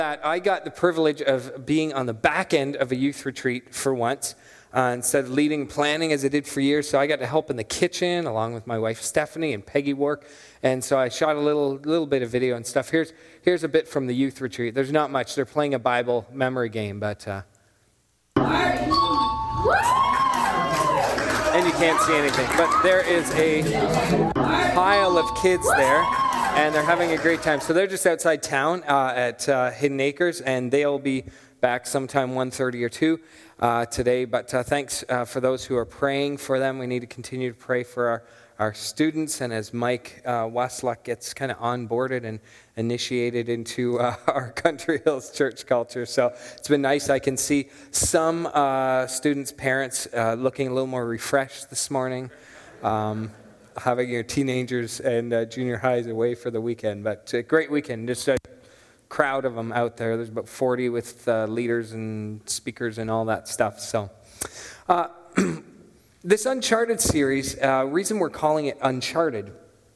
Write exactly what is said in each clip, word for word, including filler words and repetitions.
That I got the privilege of being on the back end of a youth retreat for once, uh, instead of leading planning as I did for years. So I got to help in the kitchen along with my wife Stephanie and Peggy work, and so I shot a little little bit of video and stuff. Here's here's a bit from the youth retreat. There's not much. They're playing a Bible memory game, but uh, and you can't see anything. But there is a pile of kids there. And they're having a great time. So they're just outside town uh, at uh, Hidden Acres, and they'll be back sometime one thirty or two uh, today. But uh, thanks uh, for those who are praying for them. We need to continue to pray for our, our students. And as Mike uh, Westluck gets kind of onboarded and initiated into uh, our Country Hills church culture. So it's been nice. I can see some uh, students' parents uh, looking a little more refreshed this morning. Um, having your teenagers and uh, junior highs away for the weekend. But a great weekend, just a crowd of them out there. There's about forty with uh, leaders and speakers and all that stuff. So uh, this Uncharted series, uh, reason we're calling it Uncharted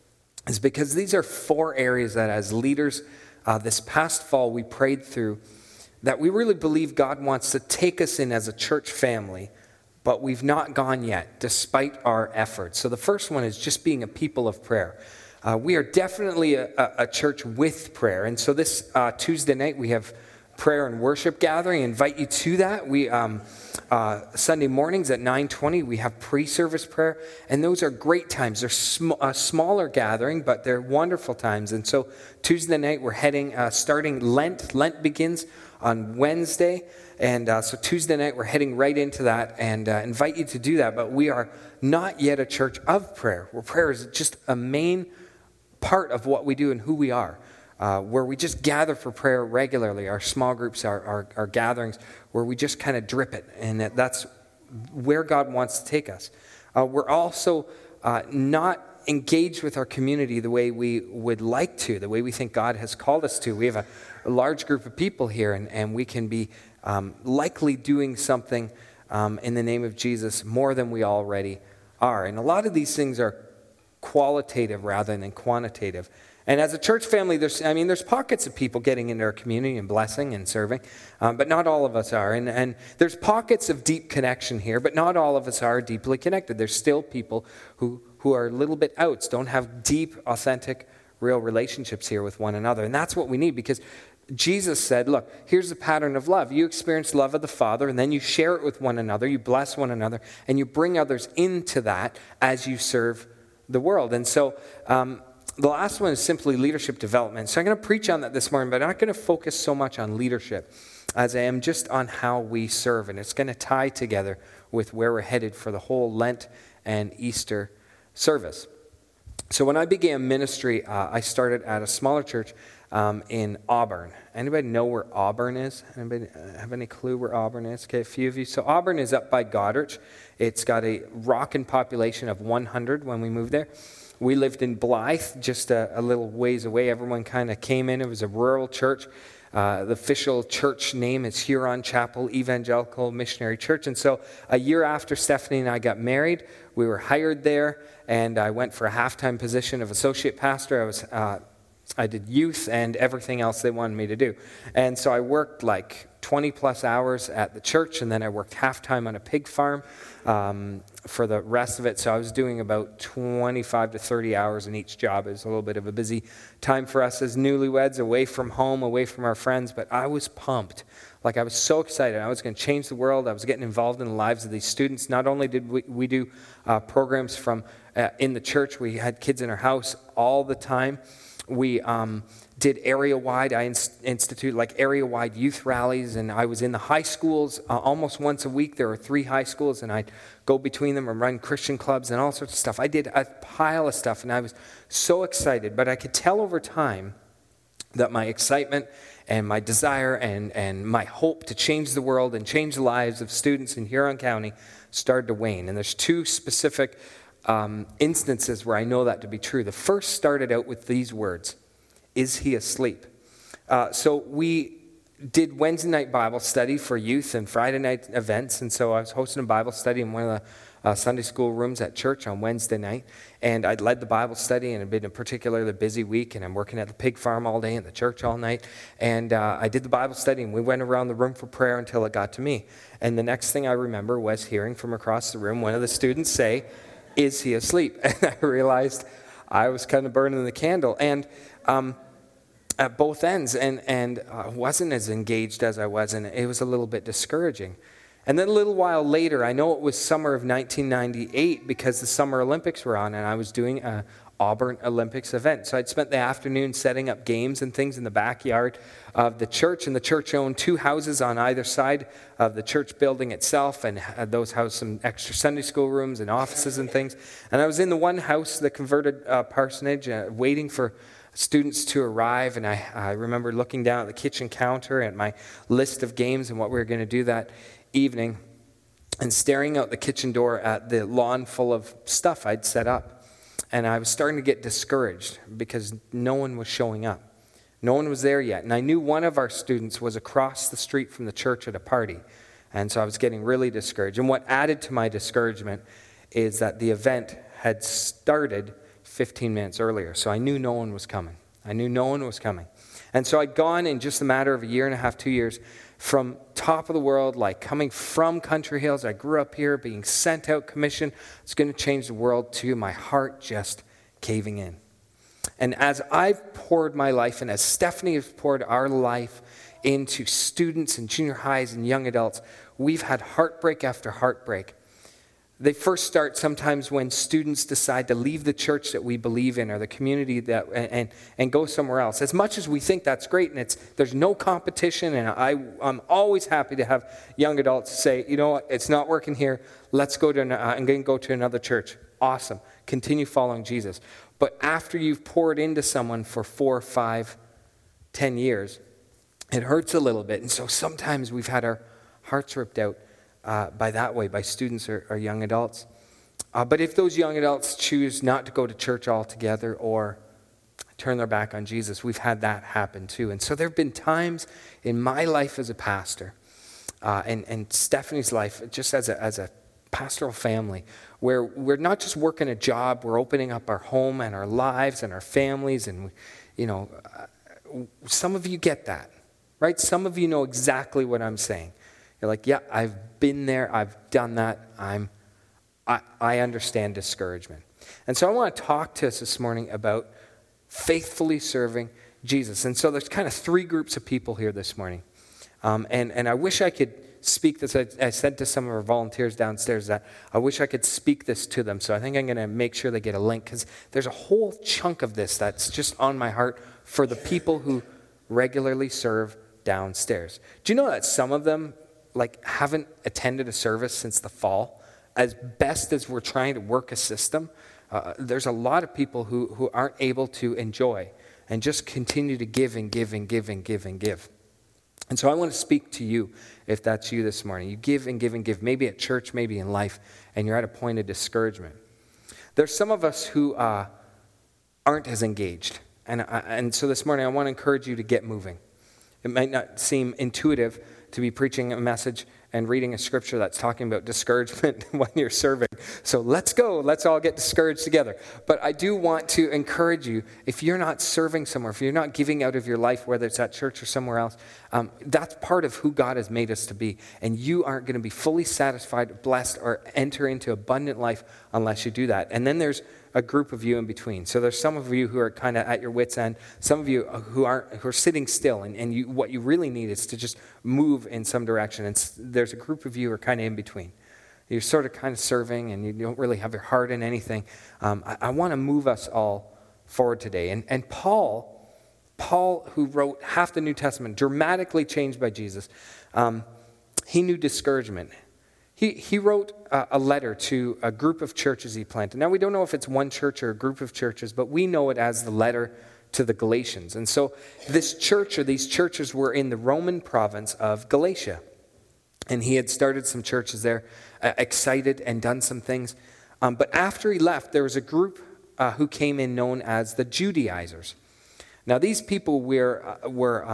is because these are four areas that as leaders uh, this past fall we prayed through that we really believe God wants to take us in as a church family, but we've not gone yet, despite our efforts. So the first one is just being a people of prayer. Uh, we are definitely a, a, a church with prayer. And so this uh, Tuesday night, we have prayer and worship gathering. I invite you to that. We um, uh, Sunday mornings at nine twenty, we have pre-service prayer. And those are great times. They're sm- a smaller gathering, but they're wonderful times. And so Tuesday night, we're heading, uh, starting Lent. Lent begins on Wednesday. And uh, so Tuesday night, we're heading right into that and uh, invite you to do that. But we are not yet a church of prayer, where prayer is just a main part of what we do and who we are, uh, where we just gather for prayer regularly. Our small groups, our, our, our gatherings, where we just kind of drip it. And that's where God wants to take us. Uh, we're also uh, not engaged with our community the way we would like to, the way we think God has called us to. We have a, a large group of people here, and, and we can be Um, likely doing something um, in the name of Jesus more than we already are. And a lot of these things are qualitative rather than quantitative. And as a church family, there's I mean, there's pockets of people getting into our community and blessing and serving, um, but not all of us are. And, and there's pockets of deep connection here, but not all of us are deeply connected. There's still people who, who are a little bit outs, don't have deep, authentic, real relationships here with one another. And that's what we need, because Jesus said, look, here's the pattern of love. You experience love of the Father, and then you share it with one another, you bless one another, and you bring others into that as you serve the world. And so um, the last one is simply leadership development. So I'm going to preach on that this morning, but I'm not going to focus so much on leadership as I am just on how we serve. And it's going to tie together with where we're headed for the whole Lent and Easter service. So when I began ministry, uh, I started at a smaller church um, in Auburn. Anybody know where Auburn is? Anybody have any clue where Auburn is? Okay, a few of you. So Auburn is up by Goddard. It's got a rockin' population of one hundred when we moved there. We lived in Blythe, just a, a little ways away. Everyone kind of came in. It was a rural church. Uh, the official church name is Huron Chapel Evangelical Missionary Church. And so a year after Stephanie and I got married, we were hired there, and I went for a half-time position of associate pastor. I was uh, I did youth and everything else they wanted me to do. And so I worked like twenty plus hours at the church, and then I worked half-time on a pig farm um, for the rest of it. So I was doing about twenty-five to thirty hours in each job. It was a little bit of a busy time for us as newlyweds, away from home, away from our friends, but I was pumped. Like, I was so excited. I was going to change the world. I was getting involved in the lives of these students. Not only did we, we do uh, programs from uh, in the church, we had kids in our house all the time. We um, did area-wide, I inst- institute like area-wide youth rallies, and I was in the high schools uh, almost once a week. There were three high schools, and I'd go between them and run Christian clubs and all sorts of stuff. I did a pile of stuff, and I was so excited. But I could tell over time that my excitement and my desire and, and my hope to change the world and change the lives of students in Huron County started to wane. And there's two specific Um, instances where I know that to be true. The first started out with these words: "Is he asleep?" Uh, so we did Wednesday night Bible study for youth and Friday night events. And so I was hosting a Bible study in one of the uh, Sunday school rooms at church on Wednesday night. And I'd led the Bible study, and it had been a particularly busy week. And I'm working at the pig farm all day and the church all night. And uh, I did the Bible study, and we went around the room for prayer until it got to me. And the next thing I remember was hearing from across the room one of the students say, "Is he asleep?" And I realized I was kind of burning the candle. And um, at both ends, and, and I wasn't as engaged as I was, and it was a little bit discouraging. And then a little while later, I know it was summer of nineteen ninety-eight because the Summer Olympics were on, and I was doing a Auburn Olympics event. So I'd spent the afternoon setting up games and things in the backyard of the church, and the church owned two houses on either side of the church building itself, and those housed some extra Sunday school rooms and offices and things. And I was in the one house, the converted uh, parsonage, uh, waiting for students to arrive, and I, I remember looking down at the kitchen counter at my list of games and what we were going to do that evening, and staring out the kitchen door at the lawn full of stuff I'd set up. And I was starting to get discouraged because no one was showing up. No one was there yet. And I knew one of our students was across the street from the church at a party. And so I was getting really discouraged. And what added to my discouragement is that the event had started fifteen minutes earlier. So I knew no one was coming. I knew no one was coming. And so I'd gone in just a matter of a year and a half, two years, from top of the world, like coming from Country Hills. I grew up here, being sent out, commissioned. It's going to change the world, to my heart just caving in. And as I've poured my life, and as Stephanie has poured our life into students and junior highs and young adults, we've had heartbreak after heartbreak. They first start sometimes when students decide to leave the church that we believe in, or the community that and, and, and go somewhere else. As much as we think that's great, and it's there's no competition, and I, I'm always happy to have young adults say, you know what, it's not working here, let's go to, an, uh, I'm going to go to another church. Awesome. Continue following Jesus. But after you've poured into someone for four, five, ten years, it hurts a little bit. And so sometimes we've had our hearts ripped out Uh, by that way, by students or, or young adults. Uh, but if those young adults choose not to go to church altogether or turn their back on Jesus, we've had that happen too. And so there have been times in my life as a pastor, uh, and, and Stephanie's life, just as a, as a pastoral family, where we're not just working a job, we're opening up our home and our lives and our families. And, you know, uh, some of you get that, right? Some of you know exactly what I'm saying. You're like, yeah, I've been there, I've done that, I'm, I, I understand discouragement. And so I want to talk to us this morning about faithfully serving Jesus. And so there's kind of three groups of people here this morning. Um, and, and I wish I could speak this. I, I said to some of our volunteers downstairs that I wish I could speak this to them. So I think I'm going to make sure they get a link, because there's a whole chunk of this that's just on my heart for the people who regularly serve downstairs. Do you know that some of them like haven't attended a service since the fall? As best as we're trying to work a system, uh, there's a lot of people who, who aren't able to enjoy and just continue to give and give and give and give and give. And so I want to speak to you, if that's you this morning. You give and give and give, maybe at church, maybe in life, and you're at a point of discouragement. There's some of us who uh, aren't as engaged. And, uh, and so this morning I want to encourage you to get moving. It might not seem intuitive to be preaching a message and reading a scripture that's talking about discouragement when you're serving. So let's go. Let's all get discouraged together. But I do want to encourage you, if you're not serving somewhere, if you're not giving out of your life, whether it's at church or somewhere else, um, that's part of who God has made us to be. And you aren't going to be fully satisfied, blessed, or enter into abundant life unless you do that. And then there's a group of you in between. So there's some of you who are kind of at your wits' end, some of you who aren't, who are sitting still, and, and you, what you really need is to just move in some direction. And there's a group of you who are kind of in between. You're sort of kind of serving, and you don't really have your heart in anything. Um, I, I want to move us all forward today. And, and Paul, Paul, who wrote half the New Testament, dramatically changed by Jesus, um, he knew discouragement. He he wrote a, a letter to a group of churches he planted. Now, we don't know if it's one church or a group of churches, but we know it as the letter to the Galatians. And so this church, or these churches, were in the Roman province of Galatia. And he had started some churches there, uh, excited and done some things. Um, but after he left, there was a group uh, who came in known as the Judaizers. Now, these people were, uh, were um,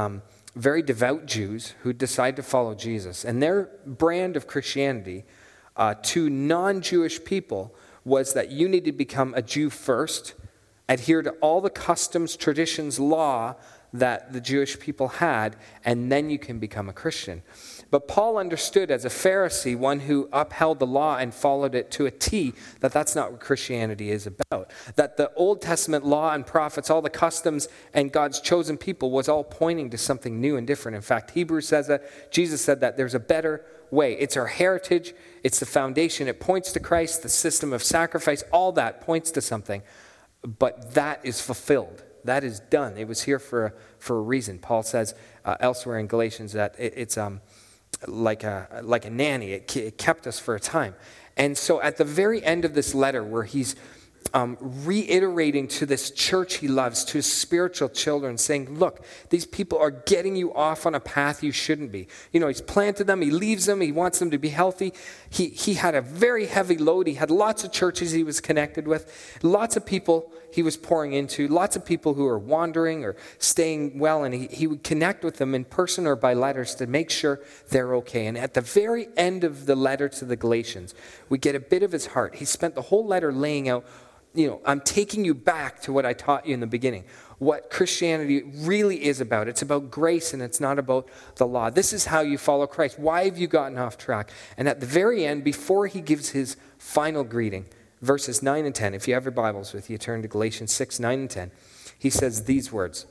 very devout Jews who decide to follow Jesus. And their brand of Christianity uh, to non-Jewish people was that you need to become a Jew first, adhere to all the customs, traditions, law that the Jewish people had, and then you can become a Christian. But Paul understood as a Pharisee, one who upheld the law and followed it to a T, that that's not what Christianity is about. That the Old Testament law and prophets, all the customs and God's chosen people was all pointing to something new and different. In fact, Hebrews says that, Jesus said that there's a better way. It's our heritage, it's the foundation, it points to Christ, the system of sacrifice, all that points to something. But that is fulfilled. That is done. It was here for a, for a reason. Paul says uh, elsewhere in Galatians that it, it's um, like a like a nanny. It, it kept us for a time. And so at the very end of this letter where he's um, reiterating to this church he loves, to his spiritual children, saying, look, these people are getting you off on a path you shouldn't be. You know, he's planted them, he leaves them, he wants them to be healthy. He, he had a very heavy load. He had lots of churches he was connected with, lots of people he was pouring into, lots of people who are wandering or staying well, and he, he would connect with them in person or by letters to make sure they're okay. And at the very end of the letter to the Galatians, we get a bit of his heart. He spent the whole letter laying out, you know, I'm taking you back to what I taught you in the beginning, what Christianity really is about. It's about grace and it's not about the law. This is how you follow Christ. Why have you gotten off track? And at the very end, before he gives his final greeting, verses nine and ten, if you have your Bibles with you, turn to Galatians six, nine and ten. He says these words,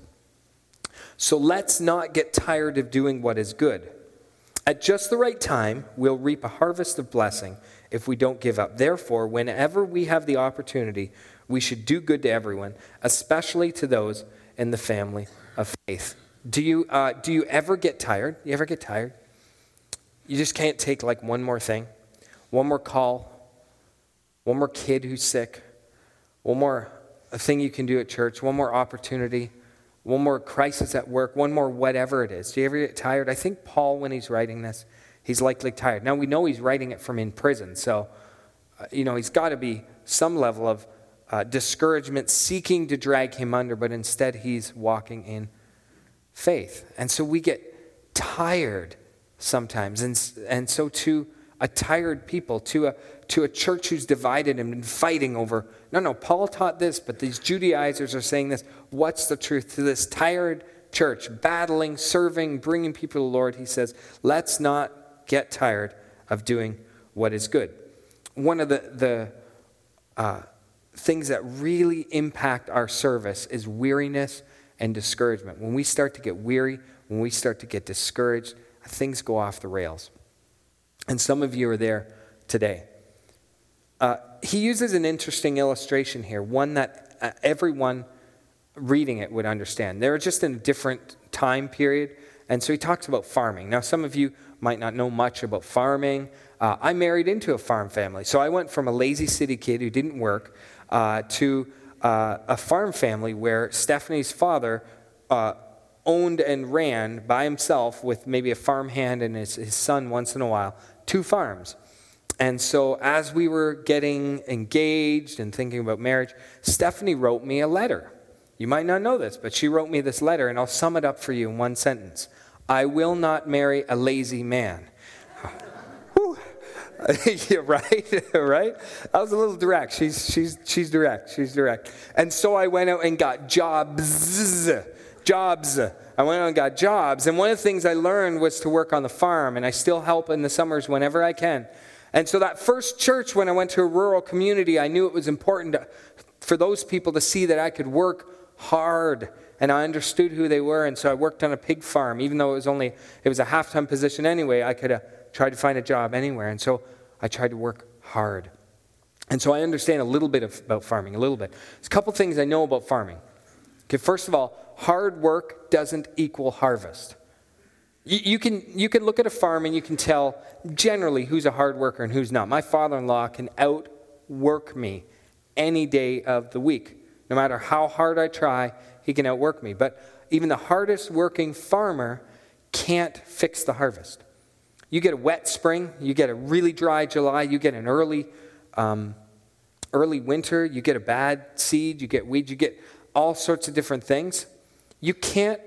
so let's not get tired of doing what is good. At just the right time, we'll reap a harvest of blessing if we don't give up. Therefore, whenever we have the opportunity, we should do good to everyone, especially to those in the family of faith. Do you, uh, do you ever get tired? You ever get tired? You just can't take like one more thing, one more call, one more kid who's sick, one more thing you can do at church, one more opportunity, one more crisis at work, one more whatever it is. Do you ever get tired? I think Paul, when he's writing this, he's likely tired. Now, we know he's writing it from in prison, so, uh, you know, he's got to be some level of uh, discouragement seeking to drag him under, but instead he's walking in faith. And so we get tired sometimes, and, and so to a tired people, to a to a church who's divided and been fighting over, no, no, Paul taught this, but these Judaizers are saying this. What's the truth? To this tired church, battling, serving, bringing people to the Lord, he says, let's not get tired of doing what is good. One of the, the uh, things that really impact our service is weariness and discouragement. When we start to get weary, when we start to get discouraged, things go off the rails. And some of you are there today. Uh, he uses an interesting illustration here, one that uh, everyone reading it would understand. They're just in a different time period, and so he talks about farming. Now, some of you might not know much about farming. Uh, I married into a farm family, so I went from a lazy city kid who didn't work uh, to uh, a farm family where Stephanie's father uh, owned and ran by himself with maybe a farm hand and his, his son once in a while, two farms. And so as we were getting engaged and thinking about marriage, Stephanie wrote me a letter. You might not know this, but she wrote me this letter, and I'll sum it up for you in one sentence. I will not marry a lazy man. Yeah, right, right? I was a little direct. She's she's she's direct. She's direct. And so I went out and got jobs. Jobs. I went out and got jobs. And one of the things I learned was to work on the farm, and I still help in the summers whenever I can. And so that first church, when I went to a rural community, I knew it was important to, for those people to see that I could work hard, and I understood who they were. And so I worked on a pig farm, even though it was only it was a half-time position anyway. I could have tried to find a job anywhere, and so I tried to work hard. And so I understand a little bit of, about farming, a little bit. There's a couple things I know about farming. Okay, first of all, hard work doesn't equal harvest. You, you can you can look at a farm and you can tell generally who's a hard worker and who's not. My father-in-law can outwork me any day of the week. No matter how hard I try, he can outwork me. But even the hardest working farmer can't fix the harvest. You get a wet spring, you get a really dry July, you get an early um, early winter, you get a bad seed, you get weeds, you get all sorts of different things. You can't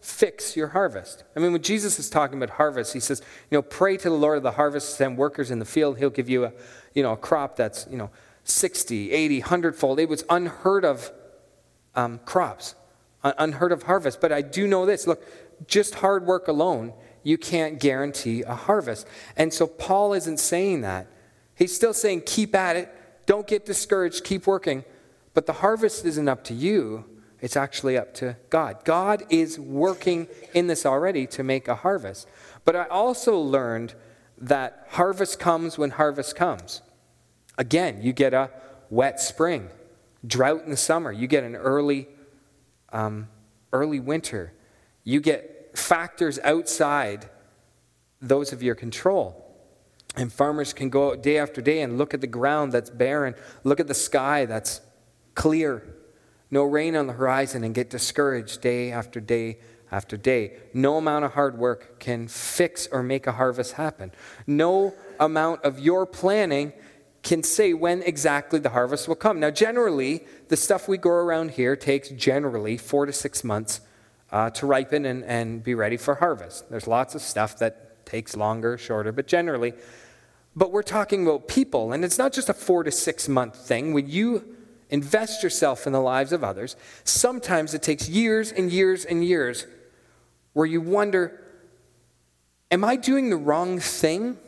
fix your harvest. I mean, when Jesus is talking about harvest, he says, you know, pray to the Lord of the harvest, send workers in the field. He'll give you a, you know, a crop that's, you know, sixty, eighty, one hundred fold. It was unheard of um, crops, un- unheard of harvest. But I do know this. Look, just hard work alone, you can't guarantee a harvest. And so Paul isn't saying that. He's still saying keep at it. Don't get discouraged. Keep working. But the harvest isn't up to you. It's actually up to God. God is working in this already to make a harvest. But I also learned that harvest comes when harvest comes. Again, you get a wet spring, drought in the summer. You get an early, um, early winter. You get factors outside those of your control. And farmers can go out day after day and look at the ground that's barren, look at the sky that's clear, no rain on the horizon, and get discouraged day after day after day. No amount of hard work can fix or make a harvest happen. No amount of your planning can say when exactly the harvest will come. Now, generally, the stuff we grow around here takes generally four to six months uh, to ripen and, and be ready for harvest. There's lots of stuff that takes longer, shorter, but generally. But we're talking about people, and it's not just a four to six month thing. When you invest yourself in the lives of others, sometimes it takes years and years and years where you wonder, am I doing the wrong thing?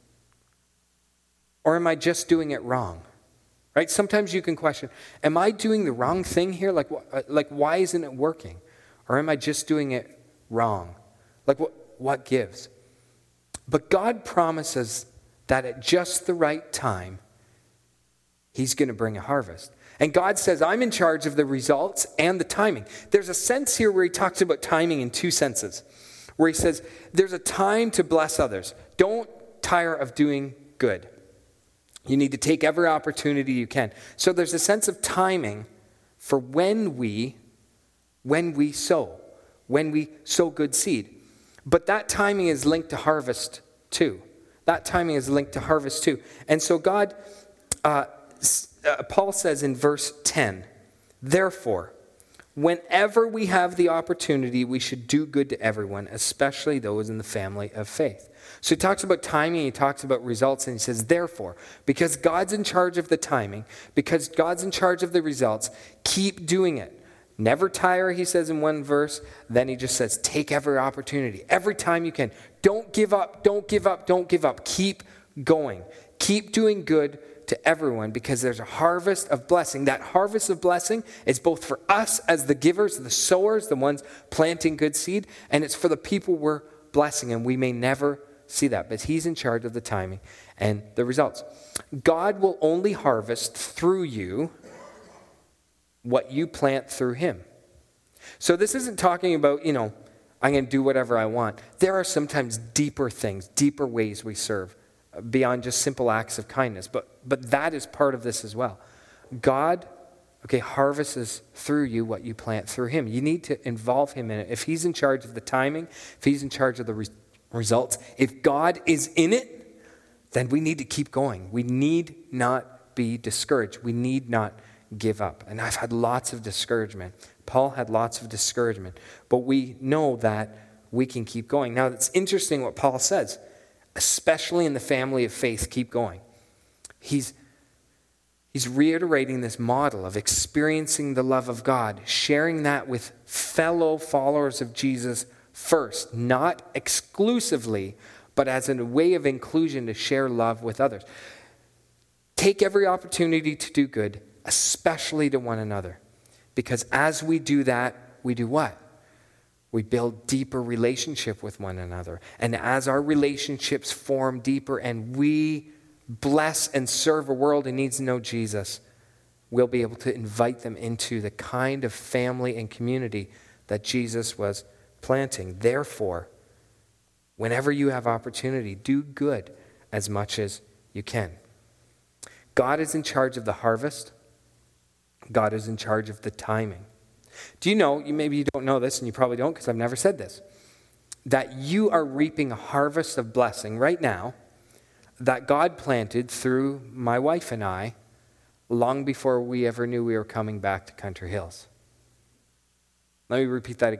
Or am I just doing it wrong? Right? Sometimes you can question, am I doing the wrong thing here? Like, like why isn't it working? Or am I just doing it wrong? Like, what, what gives? But God promises that at just the right time, he's going to bring a harvest. And God says, I'm in charge of the results and the timing. There's a sense here where he talks about timing in two senses. Where he says, there's a time to bless others. Don't tire of doing good. You need to take every opportunity you can. So there's a sense of timing for when we, when we sow, when we sow good seed. But that timing is linked to harvest too. That timing is linked to harvest too. And so God, uh, uh, Paul says in verse ten, therefore, whenever we have the opportunity, we should do good to everyone, especially those in the family of faith. So he talks about timing, he talks about results, and he says, therefore, because God's in charge of the timing, because God's in charge of the results, keep doing it. Never tire, he says in one verse. Then he just says, take every opportunity, every time you can. Don't give up, don't give up, don't give up. Keep going. Keep doing good to everyone because there's a harvest of blessing. That harvest of blessing is both for us as the givers, the sowers, the ones planting good seed, and it's for the people we're blessing, and we may never see that, but he's in charge of the timing and the results. God will only harvest through you what you plant through him. So this isn't talking about, you know, I'm going to do whatever I want. There are sometimes deeper things, deeper ways we serve beyond just simple acts of kindness, but but that is part of this as well. God, okay, harvests through you what you plant through him. You need to involve him in it. If he's in charge of the timing, if he's in charge of the re- results, if God is in it, then we need to keep going. We need not be discouraged. We need not give up. And I've had lots of discouragement. Paul had lots of discouragement. But we know that we can keep going. Now, it's interesting what Paul says, especially in the family of faith, keep going. He's, he's reiterating this model of experiencing the love of God, sharing that with fellow followers of Jesus first, not exclusively, but as a way of inclusion to share love with others. Take every opportunity to do good, especially to one another. Because as we do that, we do what? We build deeper relationship with one another. And as our relationships form deeper and we bless and serve a world that needs to know Jesus, we'll be able to invite them into the kind of family and community that Jesus was planting. Therefore, whenever you have opportunity, do good as much as you can. God is in charge of the harvest. God is in charge of the timing. Do you know, you maybe you don't know this, and you probably don't because I've never said this, that you are reaping a harvest of blessing right now that God planted through my wife and I long before we ever knew we were coming back to Country Hills. Let me repeat that again.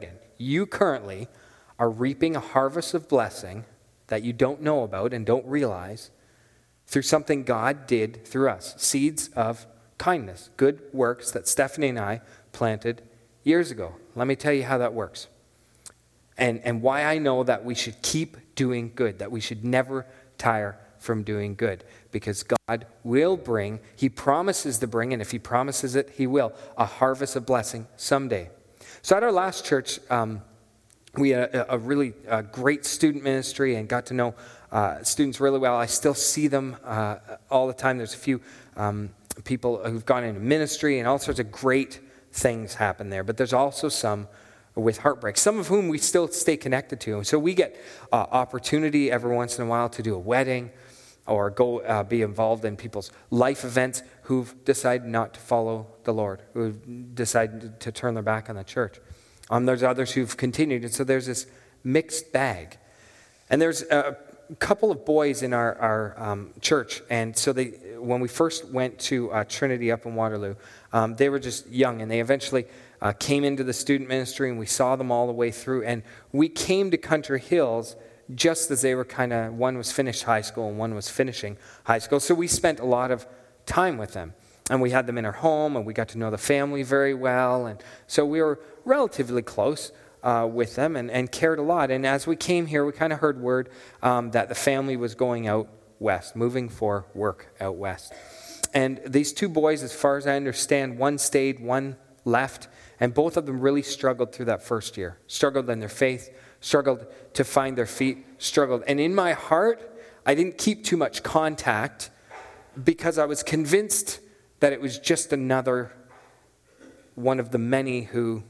you currently are reaping a harvest of blessing that you don't know about and don't realize through something God did through us. Seeds of kindness, good works that Stephanie and I planted years ago. Let me tell you how that works. And, and why I know that we should keep doing good, that we should never tire from doing good. Because God will bring, he promises to bring, and if he promises it, he will, a harvest of blessing someday. So at our last church, um, we had a, a really uh, great student ministry and got to know uh, students really well. I still see them uh, all the time. There's a few um, people who've gone into ministry and all sorts of great things happen there. But there's also some with heartbreak, some of whom we still stay connected to. So we get uh, opportunity every once in a while to do a wedding or go uh, be involved in people's life events who've decided not to follow the Lord, who've decided to turn their back on the church. Um, there's others who've continued, and so there's this mixed bag. And there's a couple of boys in our, our um, church, and so they, when we first went to uh, Trinity up in Waterloo, um, they were just young, and they eventually uh, came into the student ministry, and we saw them all the way through, and we came to Country Hills just as they were kind of, one was finished high school and one was finishing high school, so we spent a lot of time with them. And we had them in our home, and we got to know the family very well. And so we were relatively close uh, with them and, and cared a lot. And as we came here, we kind of heard word um, that the family was going out west, moving for work out west. And these two boys, as far as I understand, one stayed, one left. And both of them really struggled through that first year, struggled in their faith, struggled to find their feet, struggled. And in my heart, I didn't keep too much contact because I was convinced that it was just another one of the many who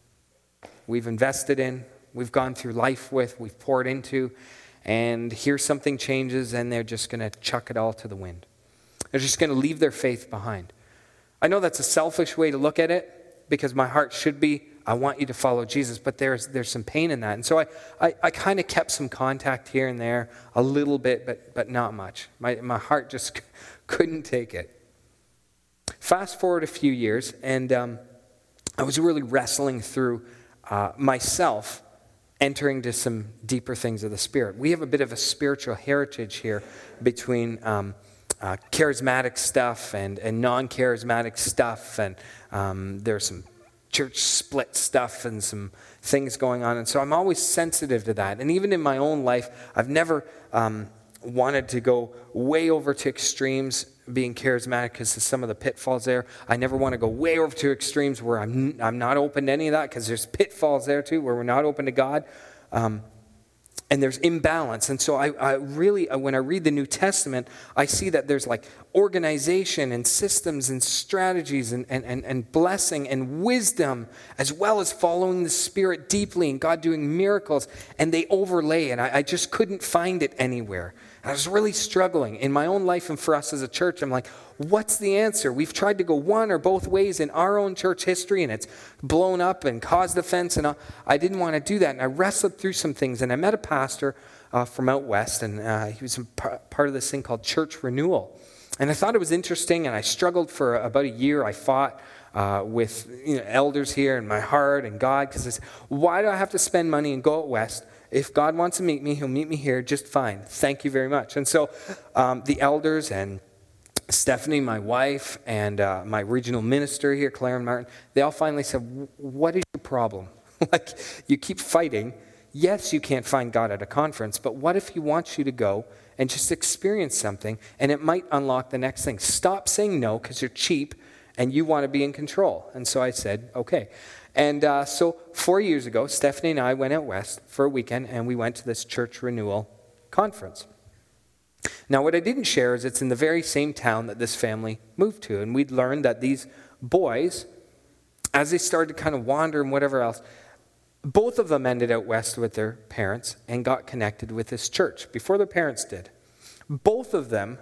we've invested in, we've gone through life with, we've poured into, and here something changes and they're just going to chuck it all to the wind. They're just going to leave their faith behind. I know that's a selfish way to look at it because my heart should be, I want you to follow Jesus, but there's there's some pain in that. And so I, I, I kind of kept some contact here and there, a little bit, but but not much. My, my heart just couldn't take it. Fast forward a few years, and um, I was really wrestling through uh, myself entering into some deeper things of the Spirit. We have a bit of a spiritual heritage here between um, uh, charismatic stuff and, and non-charismatic stuff, and um, there's some church split stuff and some things going on, and so I'm always sensitive to that. And even in my own life, I've never um, wanted to go way over to extremes being charismatic because of some of the pitfalls there. I never want to go way over to extremes where I'm I'm not open to any of that because there's pitfalls there too where we're not open to God. Um, and there's imbalance. And so I, I really, when I read the New Testament, I see that there's like organization and systems and strategies and, and, and, and blessing and wisdom, as well as following the Spirit deeply and God doing miracles. And they overlay, and I, I just couldn't find it anywhere. I was really struggling in my own life and for us as a church. I'm like, what's the answer? We've tried to go one or both ways in our own church history, and it's blown up and caused offense, and I didn't want to do that. And I wrestled through some things, and I met a pastor uh, from out west, and uh, he was part of this thing called Church Renewal. And I thought it was interesting, and I struggled for about a year. I fought uh, with you know, elders here in my heart and God, because I said, why do I have to spend money and go out west? If God wants to meet me, he'll meet me here just fine. Thank you very much. And so um, the elders and Stephanie, my wife, and uh, my regional minister here, Claire and Martin, they all finally said, what is your problem? Like, you keep fighting. Yes, you can't find God at a conference, but what if he wants you to go and just experience something, and it might unlock the next thing? Stop saying no because you're cheap and you want to be in control. And so I said, okay. And uh, so four years ago, Stephanie and I went out west for a weekend, and we went to this church renewal conference. Now, what I didn't share is it's in the very same town that this family moved to, and we'd learned that these boys, as they started to kind of wander and whatever else, both of them ended out west with their parents and got connected with this church before their parents did. Both of them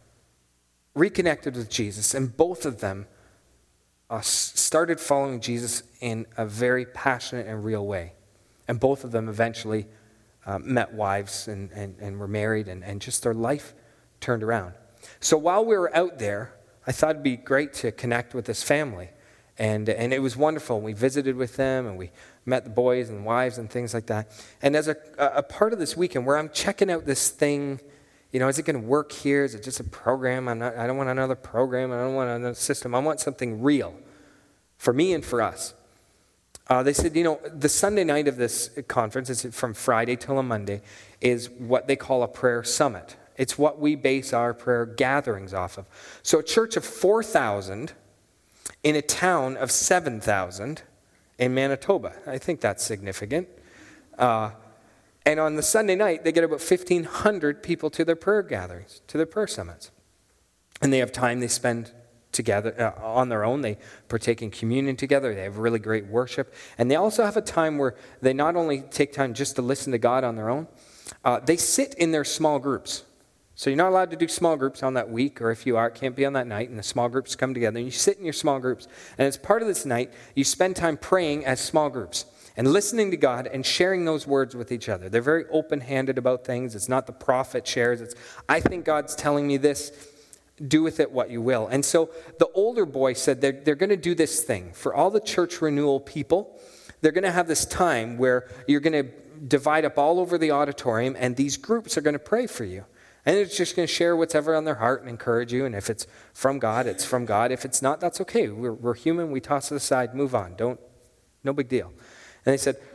reconnected with Jesus, and both of them Uh, started following Jesus in a very passionate and real way. And both of them eventually uh, met wives and, and, and were married, and, and just their life turned around. So while we were out there, I thought it'd be great to connect with this family. And, and it was wonderful. We visited with them, and we met the boys and wives and things like that. And as a, a part of this weekend where I'm checking out this thing, you know, is it going to work here? Is it just a program? I'm not, I don't want another program. I don't want another system. I want something real for me and for us. Uh, they said, you know, the Sunday night of this conference, it's from Friday till a Monday, is what they call a prayer summit. It's what we base our prayer gatherings off of. So a church of four thousand in a town of seven thousand in Manitoba. I think that's significant. Uh, and on the Sunday night, they get about fifteen hundred people to their prayer gatherings, to their prayer summits. And they have time they spend together uh, on their own. They partake in communion together. They have really great worship. And they also have a time where they not only take time just to listen to God on their own, uh, they sit in their small groups. So you're not allowed to do small groups on that week, or if you are, it can't be on that night, and the small groups come together, and you sit in your small groups. And as part of this night, you spend time praying as small groups and listening to God and sharing those words with each other. They're very open-handed about things. It's not the prophet shares. It's, I think God's telling me this. Do with it what you will. And so the older boy said they're, they're going to do this thing. For all the church renewal people, they're going to have this time where you're going to divide up all over the auditorium, and these groups are going to pray for you. And it's just going to share whatever on their heart and encourage you. And if it's from God, it's from God. If it's not, that's okay. We're, we're human. We toss it aside, move on. Don't, no big deal. And they said,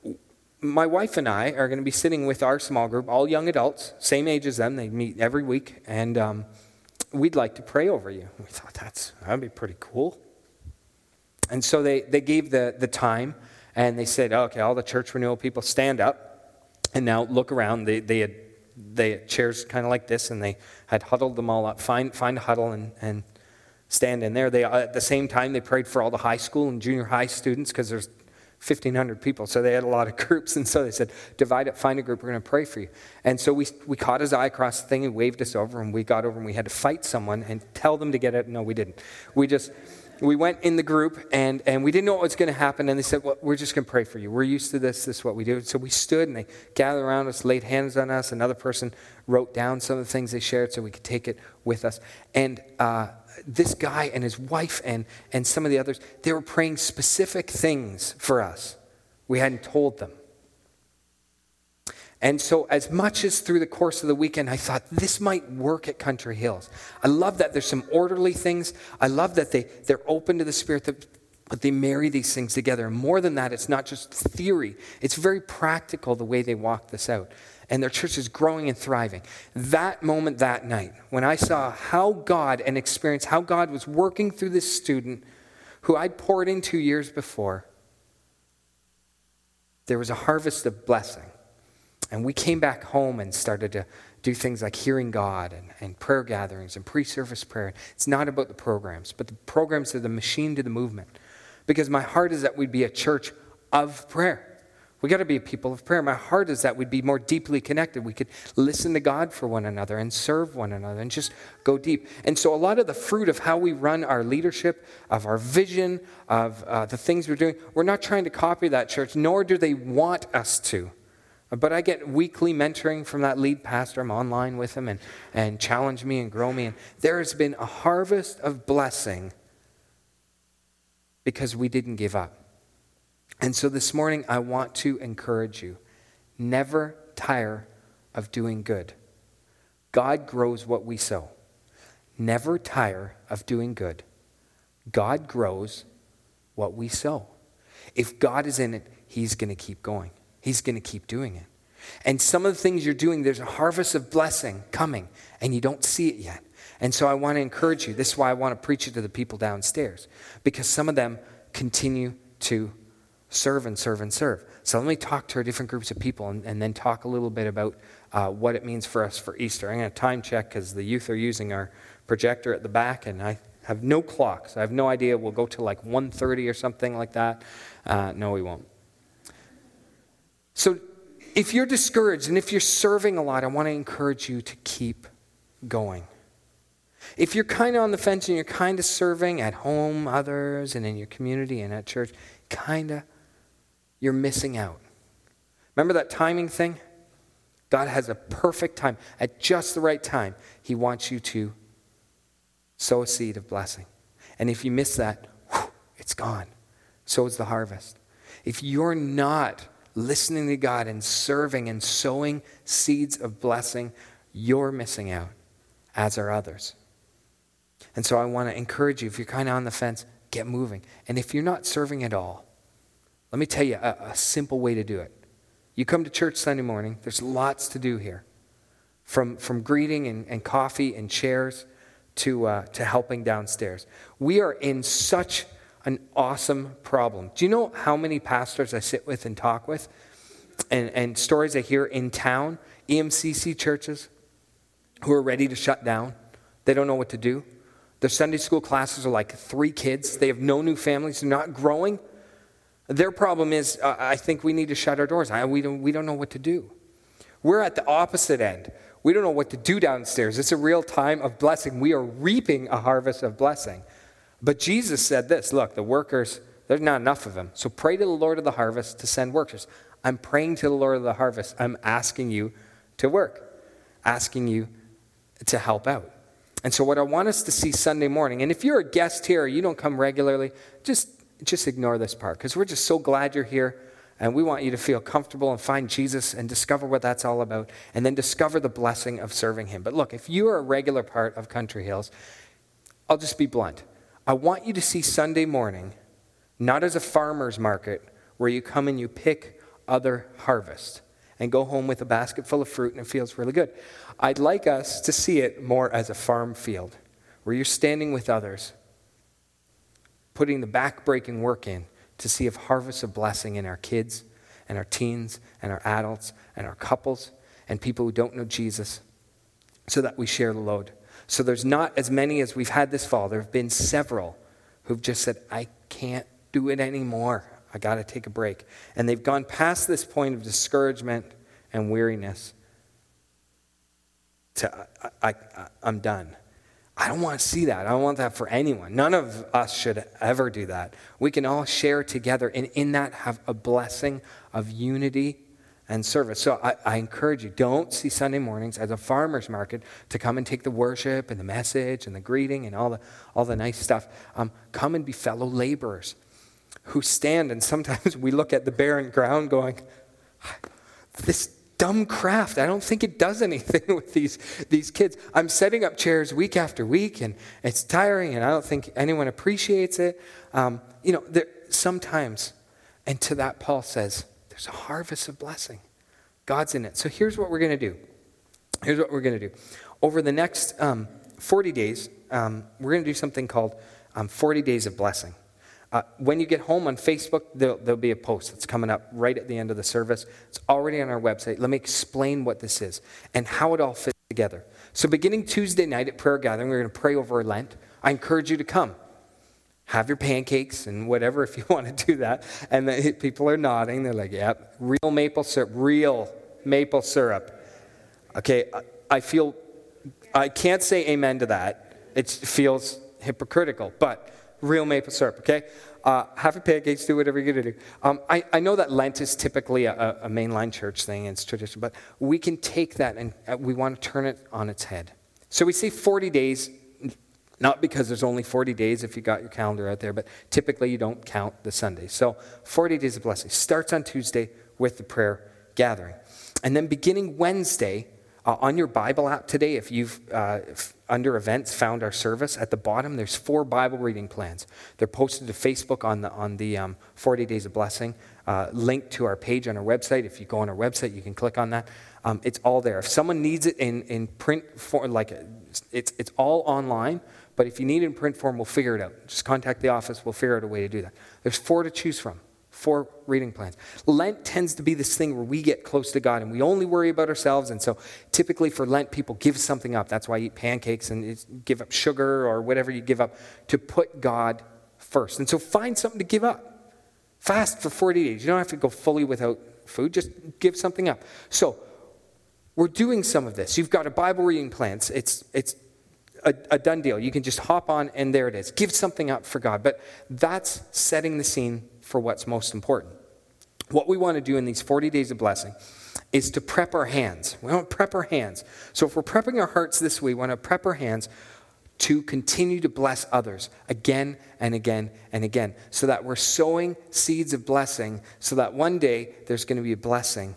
my wife and I are going to be sitting with our small group, all young adults, same age as them. They meet every week. And um, we'd like to pray over you. We thought, that's, that'd be pretty cool. And so they, they gave the, the time. And they said, okay, all the church renewal people stand up. And now look around. They, they had They had chairs kind of like this, and they had huddled them all up. Find find a huddle and, and stand in there. They at the same time they prayed for all the high school and junior high students, because there's fifteen hundred people, so they had a lot of groups. And so they said, divide up, find a group. We're going to pray for you. And so we we caught his eye across the thing and waved us over, and we got over and we had to fight someone and tell them to get it. No, we didn't. We just. We went in the group, and, and we didn't know what was going to happen, and they said, well, we're just going to pray for you. We're used to this. This is what we do. So we stood, and they gathered around us, laid hands on us. Another person wrote down some of the things they shared so we could take it with us. And uh, this guy and his wife and, and some of the others, they were praying specific things for us. We hadn't told them. And so as much as through the course of the weekend, I thought this might work at Country Hills. I love that there's some orderly things. I love that they, they're open to the Spirit, that, but they marry these things together. And more than that, it's not just theory. It's very practical the way they walk this out. And their church is growing and thriving. That moment that night, when I saw how God and experienced how God was working through this student who I'd poured in two years before, there was a harvest of blessing. And we came back home and started to do things like hearing God and, and prayer gatherings and pre-service prayer. It's not about the programs, but the programs are the machine to the movement. Because my heart is that we'd be a church of prayer. We got to be a people of prayer. My heart is that we'd be more deeply connected. We could listen to God for one another and serve one another and just go deep. And so a lot of the fruit of how we run our leadership, of our vision, of uh, the things we're doing, we're not trying to copy that church, nor do they want us to. But I get weekly mentoring from that lead pastor. I'm online with him and, and challenge me and grow me. And there has been a harvest of blessing because we didn't give up. And so this morning, I want to encourage you. Never tire of doing good. God grows what we sow. Never tire of doing good. God grows what we sow. If God is in it, he's going to keep going. He's going to keep doing it. And some of the things you're doing, there's a harvest of blessing coming, and you don't see it yet. And so I want to encourage you. This is why I want to preach it to the people downstairs, because some of them continue to serve and serve and serve. So let me talk to our different groups of people and, and then talk a little bit about uh, what it means for us for Easter. I'm going to time check because the youth are using our projector at the back, and I have no clock, so I have no idea. We'll go to like one thirty or something like that. Uh, no, we won't. So if you're discouraged and if you're serving a lot, I want to encourage you to keep going. If you're kind of on the fence and you're kind of serving at home, others, and in your community and at church, kind of, you're missing out. Remember that timing thing? God has a perfect time. At just the right time, he wants you to sow a seed of blessing. And if you miss that, whew, it's it's gone. So is the harvest. If you're not listening to God and serving and sowing seeds of blessing, you're missing out, as are others. And so I want to encourage you, if you're kind of on the fence, get moving. And if you're not serving at all, let me tell you a, a simple way to do it. You come to church Sunday morning, there's lots to do here. From, from greeting and, and coffee and chairs to, uh, to helping downstairs. We are in such an awesome problem. Do you know how many pastors I sit with and talk with? And, and stories I hear in town, E M C C churches who are ready to shut down. They don't know what to do. Their Sunday school classes are like three kids. They have no new families. They're not growing. Their problem is, uh, I think we need to shut our doors. I, we, don't, we don't know what to do. We're at the opposite end. We don't know what to do downstairs. It's a real time of blessing. We are reaping a harvest of blessing. But Jesus said this, look, the workers, there's not enough of them. So pray to the Lord of the harvest to send workers. I'm praying to the Lord of the harvest. I'm asking you to work, asking you to help out. And so what I want us to see Sunday morning, and if you're a guest here or you don't come regularly, just, just ignore this part because we're just so glad you're here. And we want you to feel comfortable and find Jesus and discover what that's all about and then discover the blessing of serving him. But look, if you are a regular part of Country Hills, I'll just be blunt. I want you to see Sunday morning not as a farmer's market where you come and you pick other harvest and go home with a basket full of fruit and it feels really good. I'd like us to see it more as a farm field where you're standing with others, putting the back-breaking work in to see if harvests of blessing in our kids and our teens and our adults and our couples and people who don't know Jesus so that we share the load. So there's not as many as we've had this fall. There have been several who've just said, I can't do it anymore. I got to take a break. And they've gone past this point of discouragement and weariness to, I, I, I'm done. I don't want to see that. I don't want that for anyone. None of us should ever do that. We can all share together and in that have a blessing of unity and service. So I, I encourage you, don't see Sunday mornings as a farmer's market to come and take the worship and the message and the greeting and all the, all the nice stuff. Um, come and be fellow laborers who stand, and sometimes we look at the barren ground going, this dumb craft, I don't think it does anything with these, these kids. I'm setting up chairs week after week, and it's tiring, and I don't think anyone appreciates it. Um, you know, there, sometimes, and to that Paul says, there's a harvest of blessing. God's in it. So here's what we're going to do. Here's what we're going to do. Over the next um, forty days, um, we're going to do something called um, forty Days of Blessing. Uh, when you get home on Facebook, there'll, there'll be a post that's coming up right at the end of the service. It's already on our website. Let me explain what this is and how it all fits together. So beginning Tuesday night at prayer gathering, we're going to pray over Lent. I encourage you to come. Have your pancakes and whatever if you want to do that. And the, people are nodding. They're like, yep, real maple syrup, real maple syrup. Okay, I, I feel, I can't say amen to that. It feels hypocritical, but real maple syrup, okay? Uh, have your pancakes, do whatever you're going to do. Um, I, I know that Lent is typically a, a mainline church thing, and it's tradition, but we can take that and uh, we want to turn it on its head. So we say forty days, not because there's only forty days if you got your calendar out there, but typically you don't count the Sundays. So forty Days of Blessing starts on Tuesday with the prayer gathering. And then beginning Wednesday, uh, on your Bible app today, if you've, uh, if under events, found our service, at the bottom there's four Bible reading plans. They're posted to Facebook on the on the um, forty Days of Blessing, uh, linked to our page on our website. If you go on our website, you can click on that. Um, it's all there. If someone needs it in, in print form, like it's it's all online, but if you need it in print form, we'll figure it out. Just contact the office. We'll figure out a way to do that. There's four to choose from. Four reading plans. Lent tends to be this thing where we get close to God and we only worry about ourselves. And so typically for Lent, people give something up. That's why you eat pancakes and give up sugar or whatever you give up to put God first. And so find something to give up. Fast for forty days. You don't have to go fully without food. Just give something up. So we're doing some of this. You've got a Bible reading plan. It's, it's a, a done deal. You can just hop on and there it is. Give something up for God. But that's setting the scene for what's most important. What we want to do in these forty Days of Blessing is to prep our hands. We want to prep our hands. So if we're prepping our hearts this way, we want to prep our hands to continue to bless others again and again and again, so that we're sowing seeds of blessing, so that one day there's going to be a blessing,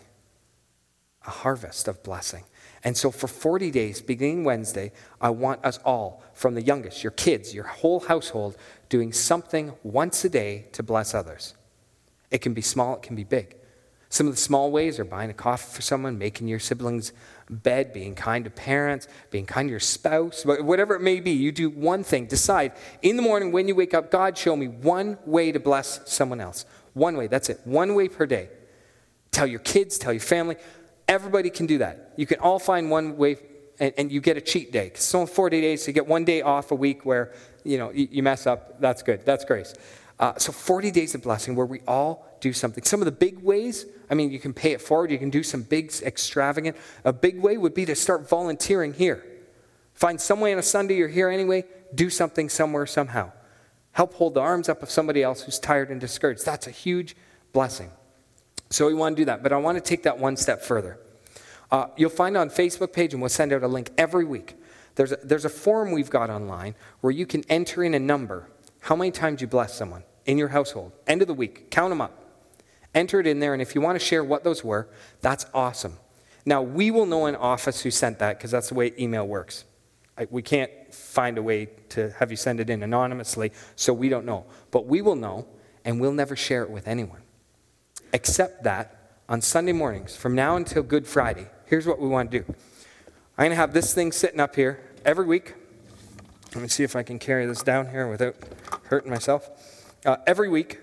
a harvest of blessing. And so for forty days, beginning Wednesday, I want us all, from the youngest, your kids, your whole household, doing something once a day to bless others. It can be small, it can be big. Some of the small ways are buying a coffee for someone, making your siblings' bed, being kind to parents, being kind to your spouse, whatever it may be. You do one thing. Decide in the morning when you wake up, God, show me one way to bless someone else. One way, that's it. One way per day. Tell your kids, tell your family. Everybody can do that. You can all find one way, and, and you get a cheat day. Because it's only forty days, so you get one day off a week where, you know, you, you mess up. That's good. That's grace. Uh, so forty days of blessing where we all do something. Some of the big ways, I mean, you can pay it forward. You can do some big, extravagant. A big way would be to start volunteering here. Find some way on a Sunday you're here anyway. Do something somewhere, somehow. Help hold the arms up of somebody else who's tired and discouraged. That's a huge blessing. So we want to do that. But I want to take that one step further. Uh, you'll find on Facebook page, and we'll send out a link every week. There's a, there's a form we've got online where you can enter in a number. How many times you bless someone in your household. End of the week. Count them up. Enter it in there, and if you want to share what those were, that's awesome. Now, we will know in office who sent that, because that's the way email works. I, we can't find a way to have you send it in anonymously, so we don't know. But we will know, and we'll never share it with anyone. Except that on Sunday mornings, from now until Good Friday, here's what we want to do. I'm going to have this thing sitting up here every week. Let me see if I can carry this down here without hurting myself. Uh, every week,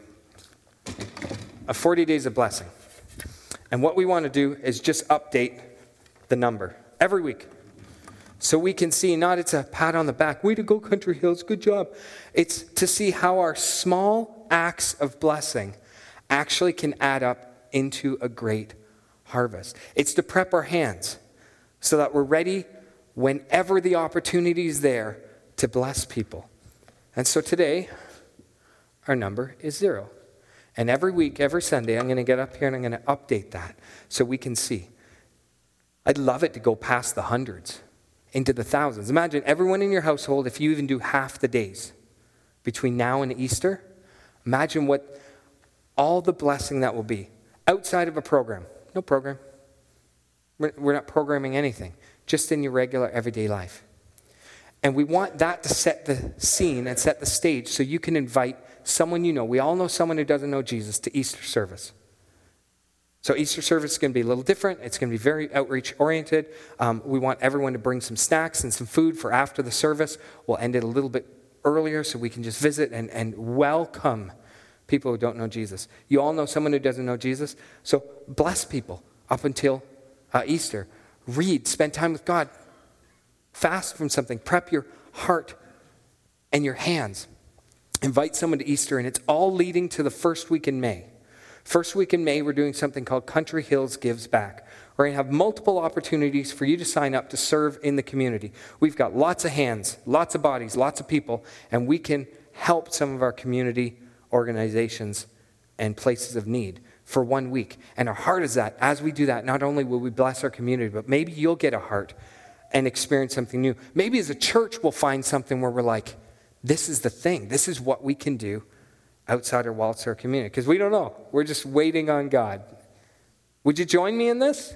uh, forty days of blessing. And what we want to do is just update the number every week. So we can see, not it's a pat on the back, way to go Country Hills, good job. It's to see how our small acts of blessing actually can add up into a great harvest. It's to prep our hands so that we're ready whenever the opportunity is there to bless people. And so today, our number is zero. And every week, every Sunday, I'm going to get up here and I'm going to update that so we can see. I'd love it to go past the hundreds, into the thousands. Imagine everyone in your household, if you even do half the days between now and Easter, imagine what all the blessing that will be outside of a program. No program. We're not programming anything, just in your regular everyday life. And we want that to set the scene and set the stage so you can invite someone you know. We all know someone who doesn't know Jesus to Easter service. So Easter service is going to be a little different. It's going to be very outreach oriented. Um, we want everyone to bring some snacks and some food for after the service. We'll end it a little bit earlier so we can just visit and, and welcome people who don't know Jesus. You all know someone who doesn't know Jesus. So bless people up until uh, Easter. Read, spend time with God. Fast from something. Prep your heart and your hands. Invite someone to Easter, and it's all leading to the first week in May. First week in May, we're doing something called Country Hills Gives Back. We're going to have multiple opportunities for you to sign up to serve in the community. We've got lots of hands, lots of bodies, lots of people, and we can help some of our community organizations and places of need for one week. And our heart is that as we do that, not only will we bless our community, but maybe you'll get a heart and experience something new. Maybe as a church we'll find something where we're like, this is the thing. This is what we can do outside our walls to our community. Because we don't know. We're just waiting on God. Would you join me in this?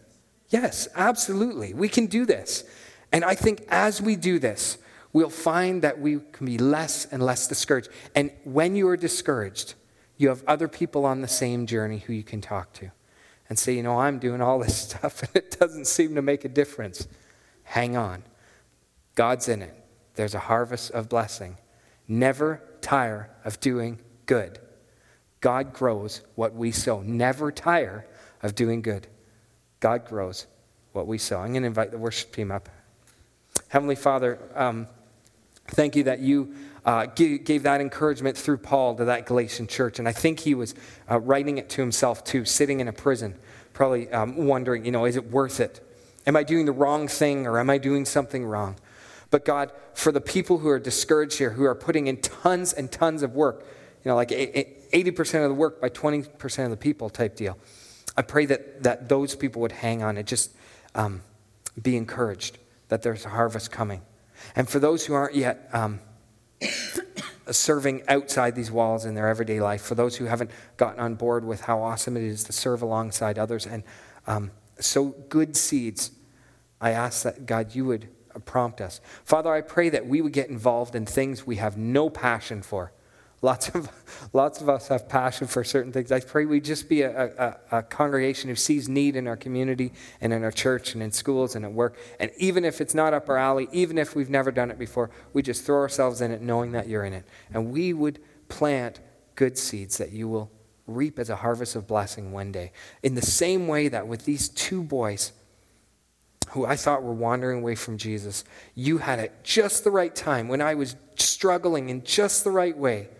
Yes, absolutely. We can do this. And I think as we do this, we'll find that we can be less and less discouraged. And when you are discouraged, you have other people on the same journey who you can talk to and say, you know, I'm doing all this stuff and it doesn't seem to make a difference. Hang on. God's in it. There's a harvest of blessing. Never tire of doing good. God grows what we sow. Never tire of doing good. God grows what we sow. I'm going to invite the worship team up. Heavenly Father, um, thank you that you uh, gave, gave that encouragement through Paul to that Galatian church. And I think he was uh, writing it to himself too, sitting in a prison, probably um, wondering, you know, is it worth it? Am I doing the wrong thing or am I doing something wrong? But God, for the people who are discouraged here, who are putting in tons and tons of work, you know, like eighty percent of the work by twenty percent of the people type deal, I pray that, that those people would hang on and just um, be encouraged that there's a harvest coming. And for those who aren't yet um, serving outside these walls in their everyday life, for those who haven't gotten on board with how awesome it is to serve alongside others and um, sow good seeds, I ask that, God, you would prompt us. Father, I pray that we would get involved in things we have no passion for. Lots of lots of us have passion for certain things. I pray we just be a, a, a congregation who sees need in our community and in our church and in schools and at work. And even if it's not up our alley, even if we've never done it before, we just throw ourselves in it knowing that you're in it. And we would plant good seeds that you will reap as a harvest of blessing one day. In the same way that with these two boys who I thought were wandering away from Jesus, you had at just the right time when I was struggling in just the right way.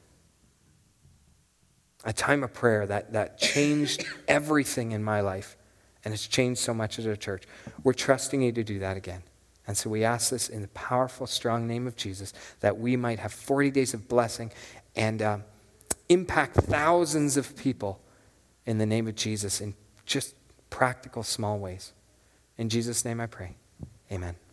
A time of prayer that, that changed everything in my life. And it's changed so much as a church. We're trusting you to do that again. And so we ask this in the powerful, strong name of Jesus, that we might have forty days of blessing and um, impact thousands of people in the name of Jesus in just practical, small ways. In Jesus' name I pray. Amen.